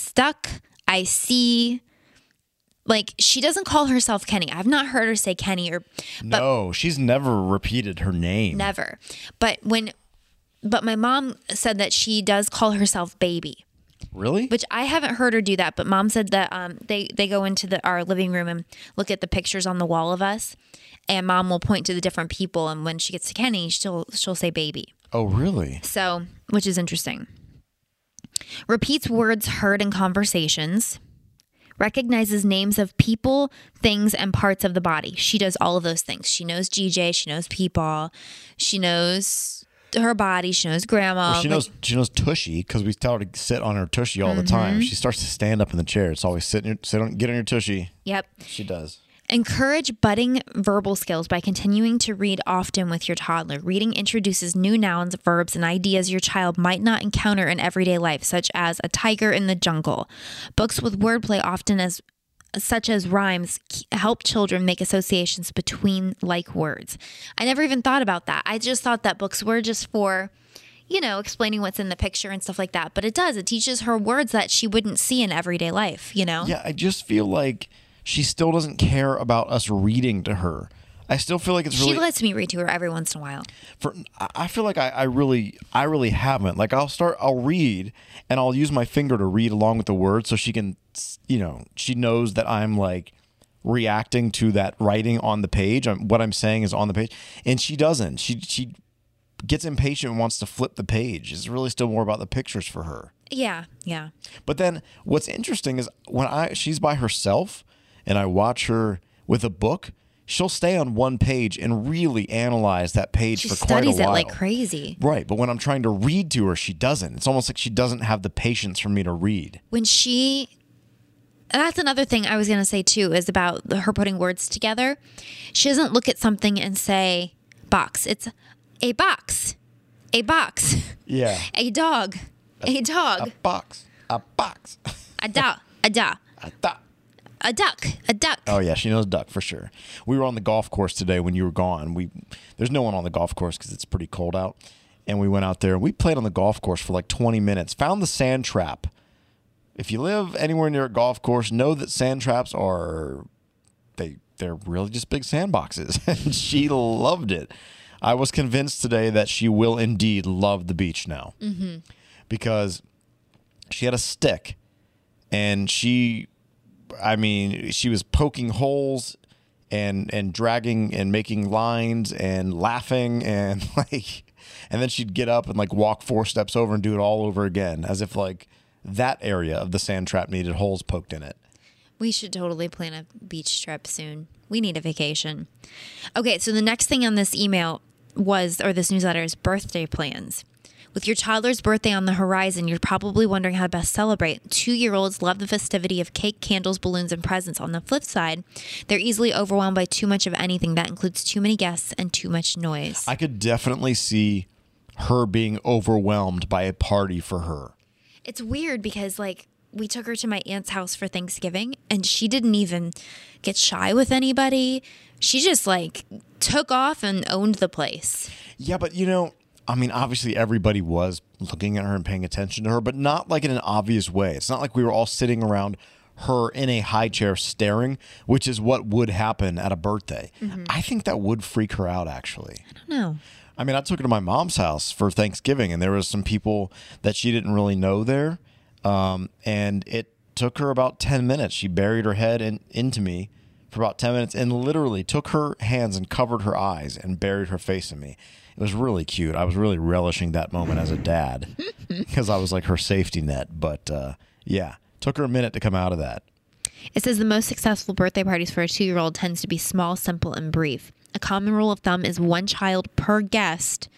Speaker 2: I see. Like, she doesn't call herself Kenny. I've not heard her say Kenny
Speaker 1: No, she's never repeated her name.
Speaker 2: Never. But my mom said that she does call herself baby.
Speaker 1: Really?
Speaker 2: Which I haven't heard her do that, but mom said that they go into our living room and look at the pictures on the wall of us, and mom will point to the different people, and when she gets to Kenny, she'll say baby.
Speaker 1: Oh, really?
Speaker 2: So, which is interesting. Repeats words heard in conversations. Recognizes names of people, things, and parts of the body. She does all of those things. She knows GJ. She knows Peepaw. She knows her body. She knows grandma.
Speaker 1: Well, she knows Tushy because we tell her to sit on her Tushy all the time. She starts to stand up in the chair. It's always get on your Tushy.
Speaker 2: Yep.
Speaker 1: She does.
Speaker 2: Encourage budding verbal skills by continuing to read often with your toddler. Reading introduces new nouns, verbs, and ideas your child might not encounter in everyday life, such as a tiger in the jungle. Books with wordplay such as rhymes help children make associations between like words. I never even thought about that. I just thought that books were just for, explaining what's in the picture and stuff like that. But it does. It teaches her words that she wouldn't see in everyday life,
Speaker 1: Yeah, I just feel like she still doesn't care about us reading to her. I still feel like it's really...
Speaker 2: She lets me read to her every once in a while.
Speaker 1: I feel like I really haven't. Like I'll read and I'll use my finger to read along with the words so she can, she knows that I'm like reacting to that writing on the page. What I'm saying is on the page. And she doesn't. She gets impatient and wants to flip the page. It's really still more about the pictures for her.
Speaker 2: Yeah.
Speaker 1: But then what's interesting is when she's by herself and I watch her with a book, she'll stay on one page and really analyze that page for quite a while.
Speaker 2: She studies it like crazy.
Speaker 1: Right, but when I'm trying to read to her, she doesn't. It's almost like she doesn't have the patience for me to read.
Speaker 2: That's another thing I was going to say too, is about her putting words together. She doesn't look at something and say box. It's a box. A box.
Speaker 1: Yeah.
Speaker 2: A dog. A dog.
Speaker 1: A box. A box.
Speaker 2: A da. A da.
Speaker 1: A da.
Speaker 2: A duck. A duck.
Speaker 1: Oh yeah, she knows duck for sure. We were on the golf course today when you were gone. There's no one on the golf course because it's pretty cold out, and we went out there. We played on the golf course for like 20 minutes. Found the sand trap. If you live anywhere near a golf course, know that sand traps they're really just big sandboxes, and she loved it. I was convinced today that she will indeed love the beach now, because she had a stick, and she was poking holes and dragging and making lines and laughing and and then she'd get up and like walk 4 steps over and do it all over again, as if like that area of the sand trap needed holes poked in it.
Speaker 2: We should totally plan a beach trip soon. We need a vacation. Okay, so the next thing on this this newsletter is birthday plans. With your toddler's birthday on the horizon, you're probably wondering how to best celebrate. 2-year-olds love the festivity of cake, candles, balloons, and presents. On the flip side, they're easily overwhelmed by too much of anything. That includes too many guests and too much noise.
Speaker 1: I could definitely see her being overwhelmed by a party for her.
Speaker 2: It's weird because, like, we took her to my aunt's house for Thanksgiving, and she didn't even get shy with anybody. She just, like, took off and owned the place.
Speaker 1: Yeah, but, obviously everybody was looking at her and paying attention to her, but not like in an obvious way. It's not like we were all sitting around her in a high chair staring, which is what would happen at a birthday. I think that would freak her out, actually.
Speaker 2: I don't know.
Speaker 1: I took her to my mom's house for Thanksgiving, and there was some people that she didn't really know there. And it took her about 10 minutes. She buried her head into me for about 10 minutes and literally took her hands and covered her eyes and buried her face in me. It was really cute. I was really relishing that moment as a dad because I was like her safety net. But yeah, took her a minute to come out of that.
Speaker 2: It says the most successful birthday parties for a 2-year-old tends to be small, simple, and brief. A common rule of thumb is one child guest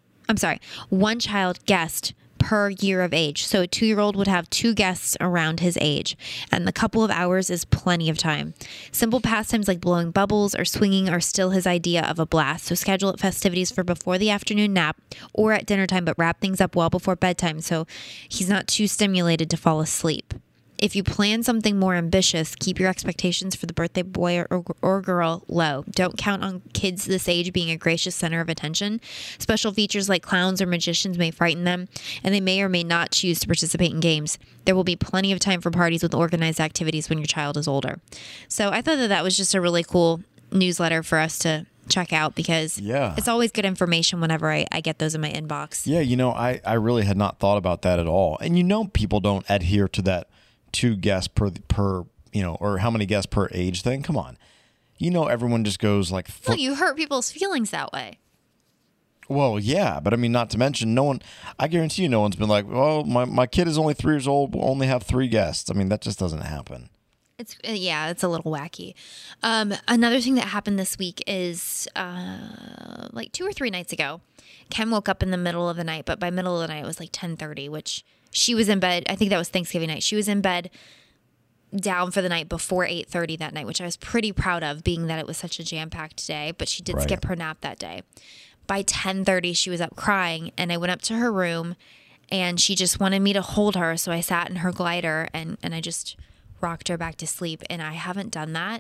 Speaker 2: per year of age. So a 2-year-old would have 2 guests around his age, and the couple of hours is plenty of time. Simple pastimes like blowing bubbles or swinging are still his idea of a blast. So schedule festivities for before the afternoon nap or at dinner time, but wrap things up well before bedtime so he's not too stimulated to fall asleep. If you plan something more ambitious, keep your expectations for the birthday boy or girl low. Don't count on kids this age being a gracious center of attention. Special features like clowns or magicians may frighten them, and they may or may not choose to participate in games. There will be plenty of time for parties with organized activities when your child is older. So I thought that was just a really cool newsletter for us to check out because it's always good information whenever I get those in my inbox.
Speaker 1: Yeah, I really had not thought about that at all. And people don't adhere to that 2 guests per or how many guests per age thing. Come on. Everyone just goes like...
Speaker 2: No, you hurt people's feelings that way.
Speaker 1: Well, yeah, but not to mention I guarantee you no one's been like, well, my kid is only 3 years old, we'll only have 3 guests. That just doesn't happen.
Speaker 2: It's a little wacky. Another thing that happened this week is like 2 or 3 nights ago, Ken woke up in the middle of the night, but by middle of the night it was like 10:30, which she was in bed. I think that was Thanksgiving night. She was in bed down for the night before 8:30 that night, which I was pretty proud of, being that it was such a jam-packed day, but she did skip her nap that day. By 10:30, she was up crying, and I went up to her room, and she just wanted me to hold her, so I sat in her glider, and I just rocked her back to sleep, and I haven't done that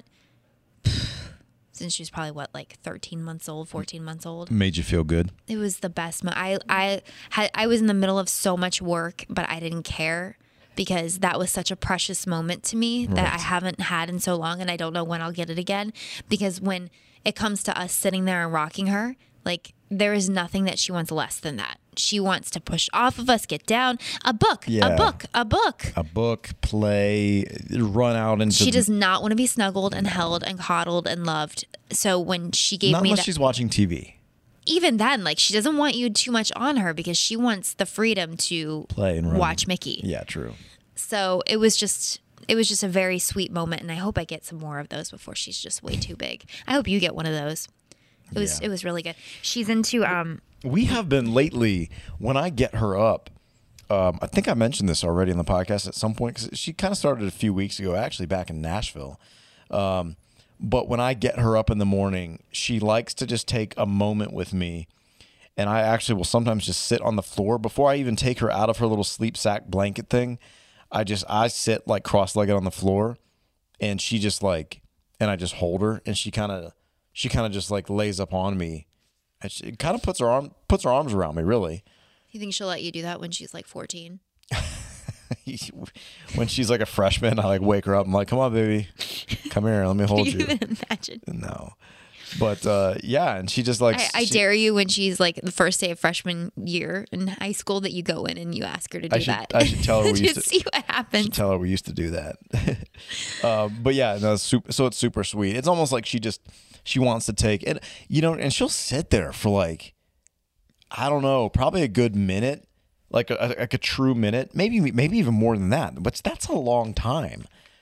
Speaker 2: since she was probably 13 months old, 14 months old.
Speaker 1: Made you feel good?
Speaker 2: It was the best. I was in the middle of so much work, but I didn't care because that was such a precious moment to me that I haven't had in so long, and I don't know when I'll get it again. Because when it comes to us sitting there and rocking her, there is nothing that she wants less than that. She wants to push off of us, get down, a book,
Speaker 1: play, run out into...
Speaker 2: She does not want to be snuggled and held and coddled and loved. So when she gave
Speaker 1: not
Speaker 2: me
Speaker 1: unless she's watching TV.
Speaker 2: Even then, she doesn't want you too much on her because she wants the freedom to
Speaker 1: play and run.
Speaker 2: Watch Mickey.
Speaker 1: Yeah, true.
Speaker 2: So it was just a very sweet moment, and I hope I get some more of those before she's just way too big. I hope you get one of those. It was really good. She's into
Speaker 1: We have been lately, when I get her up, I think I mentioned this already in the podcast at some point, because she kind of started a few weeks ago, actually back in Nashville. But when I get her up in the morning, she likes to just take a moment with me, and I actually will sometimes just sit on the floor. Before I even take her out of her little sleep sack blanket thing, I sit cross-legged on the floor, and she just like, and I just hold her, and she kind of just like lays up on me, and she kind of puts her arms around me. Really,
Speaker 2: You think she'll let you do that when she's like 14?
Speaker 1: when she's like a freshman, I like wake her up. I'm like, come on, baby, come here, let me hold
Speaker 2: Can you
Speaker 1: you.
Speaker 2: even imagine?
Speaker 1: No, but yeah, and she just like
Speaker 2: I dare you when she's like the first day of freshman year in high school that you go in and you ask her to do that.
Speaker 1: I should tell her we used
Speaker 2: Just
Speaker 1: to
Speaker 2: see what happens.
Speaker 1: tell her we used to do that. But yeah, no, so it's super sweet. It's almost like she wants to take, and and she'll sit there for like, I don't know, probably a good minute, like a true minute, maybe even more than that. But that's a long time,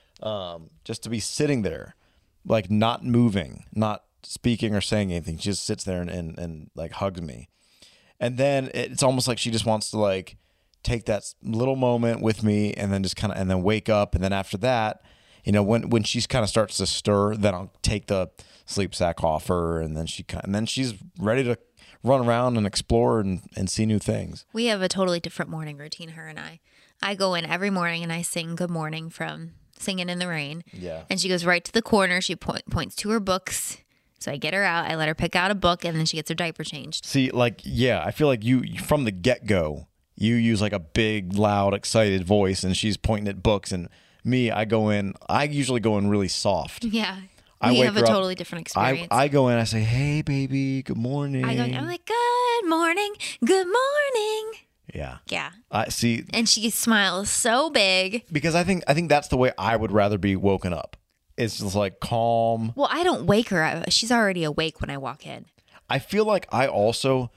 Speaker 1: just to be sitting there, like not moving, not speaking or saying anything. She just sits there and like hugs me, and then it's almost like she just wants to like take that little moment with me, and then just and then wake up, and then after that, when she's kind of starts to stir, then I'll take the sleep sack off her, and then she's ready to run around and explore and see new things.
Speaker 2: We have a totally different morning routine, her and I. I go in every morning and I sing Good Morning from Singing in the Rain.
Speaker 1: Yeah.
Speaker 2: And she goes right to the corner. She points to her books. So I get her out. I let her pick out a book, and then she gets her diaper changed.
Speaker 1: See, like, yeah, I feel like you from the get-go, you use like a big, loud, excited voice, and she's pointing at books, and me, I usually go in really soft.
Speaker 2: Yeah.
Speaker 1: I
Speaker 2: We
Speaker 1: wake
Speaker 2: have a
Speaker 1: her up.
Speaker 2: totally different experience.
Speaker 1: I go in, I say, hey, baby, good morning.
Speaker 2: I'm like, good morning. Good morning.
Speaker 1: Yeah.
Speaker 2: Yeah.
Speaker 1: I see,
Speaker 2: And she smiles so big.
Speaker 1: because I think that's the way I would rather be woken up. It's just like calm.
Speaker 2: Well, I don't wake her up. She's already awake when I walk in.
Speaker 1: I feel like I also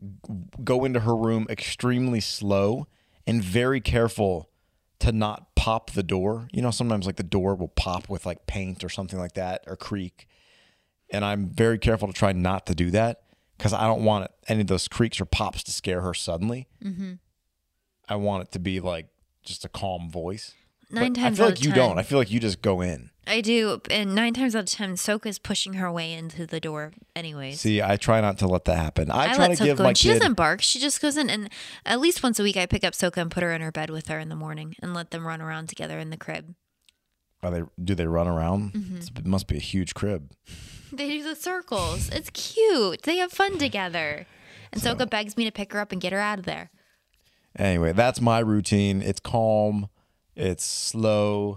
Speaker 1: go into her room extremely slow and very careful to not pop the door. Sometimes like the door will pop with like paint or something like that, or creak. And I'm very careful to try not to do that, because I don't want any of those creaks or pops to scare her suddenly. Mm-hmm. I want it to be like just a calm voice.
Speaker 2: Nine
Speaker 1: But
Speaker 2: times
Speaker 1: I feel
Speaker 2: out
Speaker 1: like
Speaker 2: of
Speaker 1: you
Speaker 2: 10.
Speaker 1: don't. I feel like you just go in.
Speaker 2: I do. And 9 times out of 10, Soka's pushing her way into the door anyways.
Speaker 1: See, I try not to let that happen. I try
Speaker 2: let
Speaker 1: to
Speaker 2: Soka
Speaker 1: give
Speaker 2: go
Speaker 1: my
Speaker 2: in. She
Speaker 1: kid.
Speaker 2: doesn't bark. She just goes in. And at least once a week, I pick up Soka and put her in her bed with her in the morning and let them run around together in the crib.
Speaker 1: Do they run around?
Speaker 2: Mm-hmm.
Speaker 1: It must be a huge crib.
Speaker 2: They do the circles. It's cute. They have fun together. And Soka begs me to pick her up and get her out of there.
Speaker 1: Anyway, that's my routine. It's calm, it's slow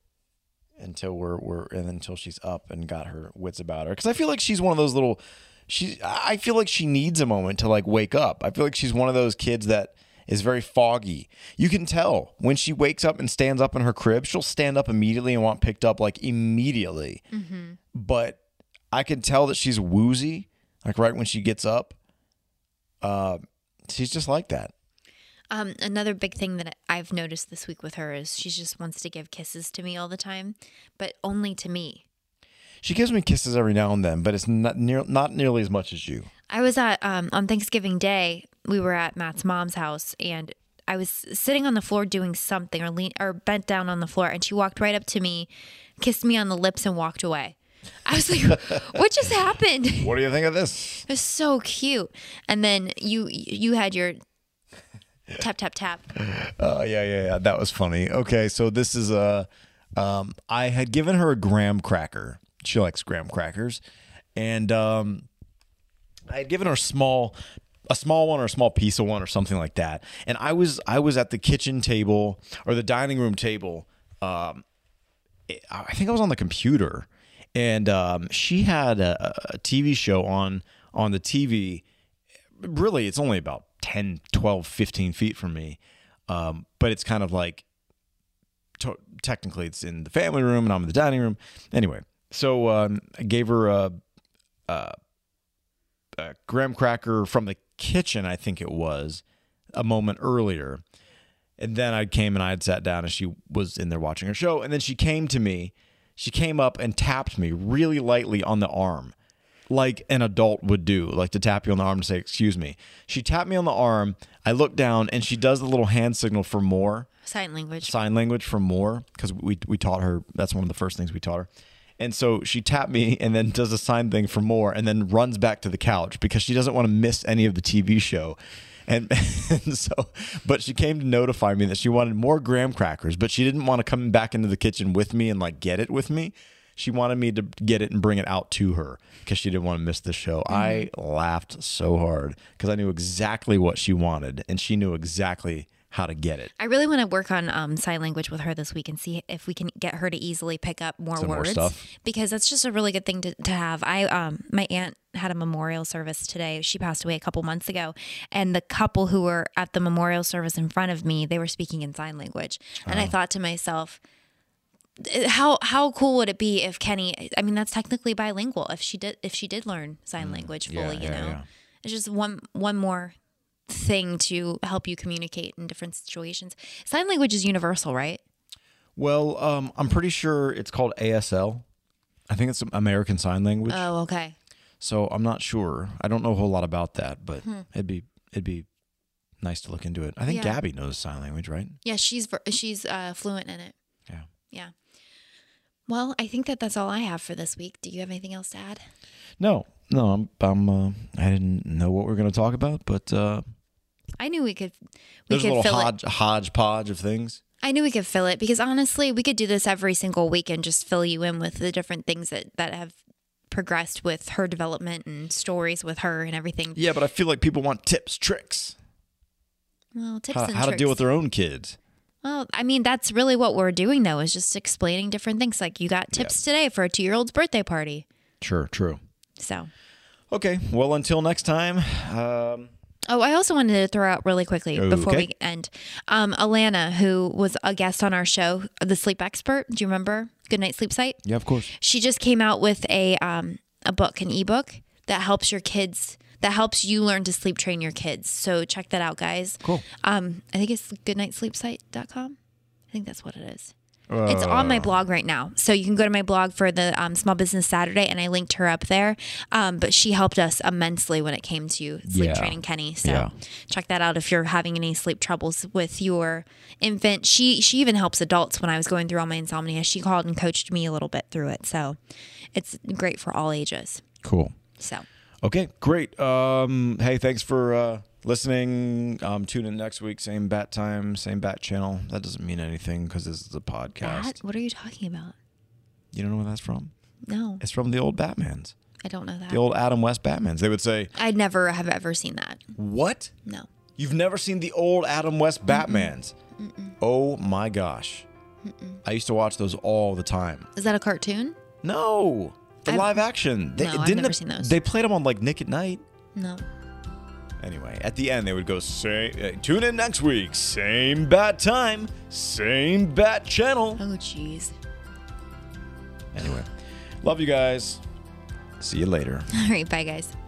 Speaker 1: until she's up and got her wits about her. Because I feel like she's one of those little. I feel like she needs a moment to like wake up. I feel like she's one of those kids that is very foggy. You can tell when she wakes up and stands up in her crib, she'll stand up immediately and want picked up like immediately. Mm-hmm. But I can tell that she's woozy, like right when she gets up. She's just like that.
Speaker 2: Another big thing that I've noticed this week with her is she just wants to give kisses to me all the time, but only to me.
Speaker 1: She gives me kisses every now and then, but it's not nearly as much as you.
Speaker 2: I was at on Thanksgiving Day. We were at Matt's mom's house, and I was sitting on the floor doing something, or bent down on the floor, and she walked right up to me, kissed me on the lips, and walked away. I was like, "What just happened?"
Speaker 1: What do you think of this?
Speaker 2: It was so cute. And then you had your tap tap tap.
Speaker 1: Yeah. That was funny. Okay, so this is I had given her a graham cracker. She likes graham crackers, and I had given her a small one or a small piece of one or something like that. And I was at the kitchen table or the dining room table. I think I was on the computer, and she had a TV show on the TV. Really, it's only about 10, 12, 15 feet from me. But it's kind of like, technically it's in the family room and I'm in the dining room. Anyway, so I gave her a graham cracker from the kitchen, I think it was, a moment earlier. And then I came and I had sat down and she was in there watching her show. And then she came to me. She came up and tapped me really lightly on the arm, like an adult would do, like to tap you on the arm and say, excuse me. She tapped me on the arm. I look down and she does the little hand signal for more.
Speaker 2: Sign
Speaker 1: language for more, because we taught her. That's one of the first things we taught her. And so she tapped me and then does a sign thing for more and then runs back to the couch because she doesn't want to miss any of the TV show. And so, but she came to notify me that she wanted more graham crackers, but she didn't want to come back into the kitchen with me and like get it with me. She wanted me to get it and bring it out to her because she didn't want to miss the show. I laughed so hard because I knew exactly what she wanted and she knew exactly how to get it.
Speaker 2: I really want to work on sign language with her this week and see if we can get her to easily pick up more
Speaker 1: Some more
Speaker 2: words
Speaker 1: stuff.
Speaker 2: because that's just a really good thing to have. My aunt had a memorial service today. She passed away a couple months ago, and the couple who were at the memorial service in front of me, they were speaking in sign language. And I thought to myself, how cool would it be if Kenny, I mean, that's technically bilingual if she did learn sign language fully, you know. It's just one more thing to help you communicate in different situations. Sign language is universal, right?
Speaker 1: Well, I'm pretty sure it's called ASL. I think it's American Sign Language.
Speaker 2: Oh, okay.
Speaker 1: So I'm not sure. I don't know a whole lot about that, but it'd be nice to look into it. I think
Speaker 2: Yeah.
Speaker 1: Gabby knows sign language, right?
Speaker 2: Yeah, she's fluent in it.
Speaker 1: Yeah.
Speaker 2: Yeah. Well, I think that's all I have for this week. Do you have anything else to add?
Speaker 1: No. I didn't know what we were going to talk about, but
Speaker 2: I knew we could
Speaker 1: there's a little
Speaker 2: fill it.
Speaker 1: hodgepodge of things.
Speaker 2: I knew we could fill it because honestly, we could do this every single week and just fill you in with the different things that have progressed with her development and stories with her and everything.
Speaker 1: Yeah, but I feel like people want tips, tricks,
Speaker 2: Well, tips
Speaker 1: how
Speaker 2: and
Speaker 1: to
Speaker 2: tricks.
Speaker 1: deal with their own kids.
Speaker 2: Well, I mean, that's really what we're doing though, is just explaining different things. Like you got tips today for a 2-year-old's birthday party.
Speaker 1: Sure, true.
Speaker 2: So.
Speaker 1: Okay, well, until next time.
Speaker 2: Oh, I also wanted to throw out really quickly before
Speaker 1: Okay.
Speaker 2: we end. Alana, who was a guest on our show, the sleep expert. Do you remember? Good Night Sleep Site.
Speaker 1: Yeah, of course.
Speaker 2: She just came out with a book, an ebook that helps your kids, that helps you learn to sleep train your kids. So check that out, guys.
Speaker 1: Cool.
Speaker 2: I think it's goodnightsleepsite.com. I think that's what it is. It's on my blog right now. So you can go to my blog for the Small Business Saturday, and I linked her up there. But she helped us immensely when it came to sleep
Speaker 1: Yeah.
Speaker 2: training Kenny. So
Speaker 1: Yeah.
Speaker 2: check that out if you're having any sleep troubles with your infant. She even helps adults when I was going through all my insomnia. She called and coached me a little bit through it. So it's great for all ages.
Speaker 1: Cool.
Speaker 2: So
Speaker 1: Okay, great. Hey, thanks for listening. Tune in next week. Same bat time, same bat channel. That doesn't mean anything because this is a podcast.
Speaker 2: what are you talking about?
Speaker 1: You don't know where that's from?
Speaker 2: No,
Speaker 1: It's from the old Batmans,
Speaker 2: I don't know that.
Speaker 1: the old Adam West Batmans. They would say,
Speaker 2: I'd never have ever seen that.
Speaker 1: "What?
Speaker 2: No.
Speaker 1: You've never seen the old Adam West Batmans?" Oh my gosh. I used to watch those all the time.
Speaker 2: Is that a cartoon?
Speaker 1: No, the live action.
Speaker 2: No, I've never seen those.
Speaker 1: They played them on like Nick at Night.
Speaker 2: No.
Speaker 1: Anyway, at the end they would go, tune in next week, same bat time, same bat channel.
Speaker 2: Oh, jeez.
Speaker 1: Anyway, love you guys. See you later.
Speaker 2: All right. Bye, guys.